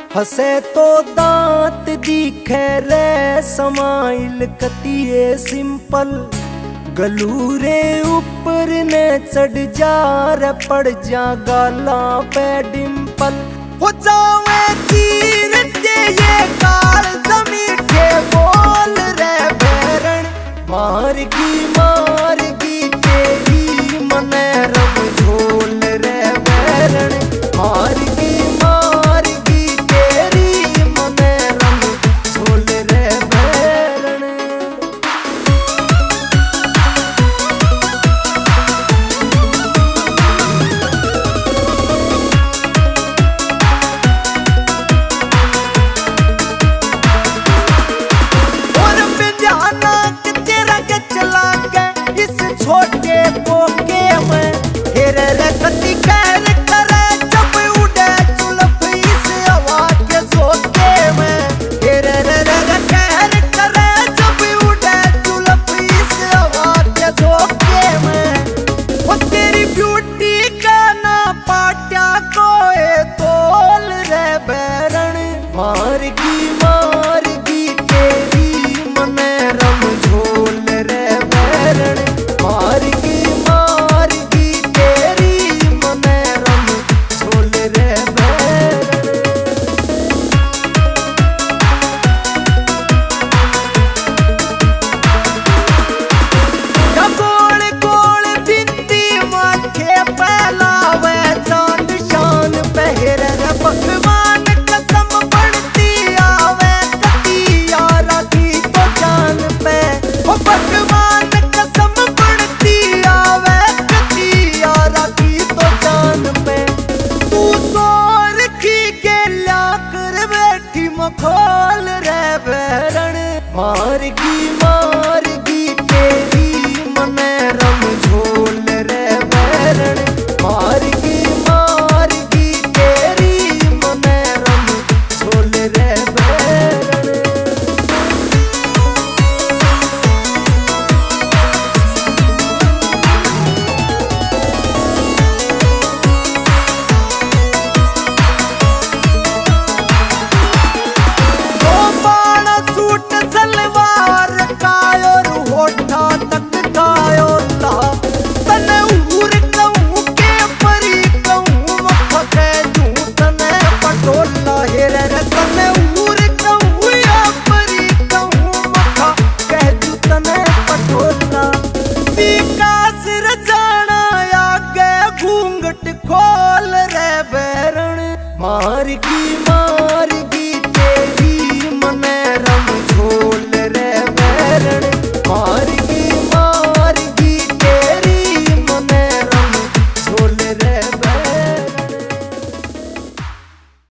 हसे तो दांत दिखे रे समाइल कतिये सिंपल, गलूरे ऊपर ने चढ़ जा रे पड़ जा गाला पे डिंपल। हो जावे चीर के ये काल मीठे बोल रे बैरण, मारगी तेरी मने रब झोल रे बैरण, मारगी तेरी मने रब झोल रे बैरण। और बिंजाना के तेरा के चला के इस छोटे पोके में हेरे रे कति कैर करे जब उड़े चुलप इस हवा के झोंके में, हेरे रे कैर करे जब उड़े चुलप इस हवा के झोंके में। वो तेरी ब्यूटी का ना पाट्या कोई तोल रे बैरण, मारगी तेरी मने रब झोल रे बैरण, मारगी तेरी मने रब झोल रे बैरण। गोल गोल बिंदी माथे पहलावे चांद शान पहर रे भगवान कसम बढ़ती आवे कतिया राखी तो जान पे। ओ भगवान कसम बढ़ती आवे कतिया राखी तो जान पे। तू सोर की के ल्या कर बैठी मखोल रे बैरण, मारगी तेरी मने रब झोल रे बैरण, मारगी तेरी मने रब झोल रे बैरण। सूट सलवार कायो होठा तक कायो ला तने उर कहूं के परी कहूं मख के तू तने पटोला हेरे रे तने उर कहूं या परी कहूं मख के तू तने पटोला। विकास रजाना आगे घूंघट खोल रे बैरण, मारगी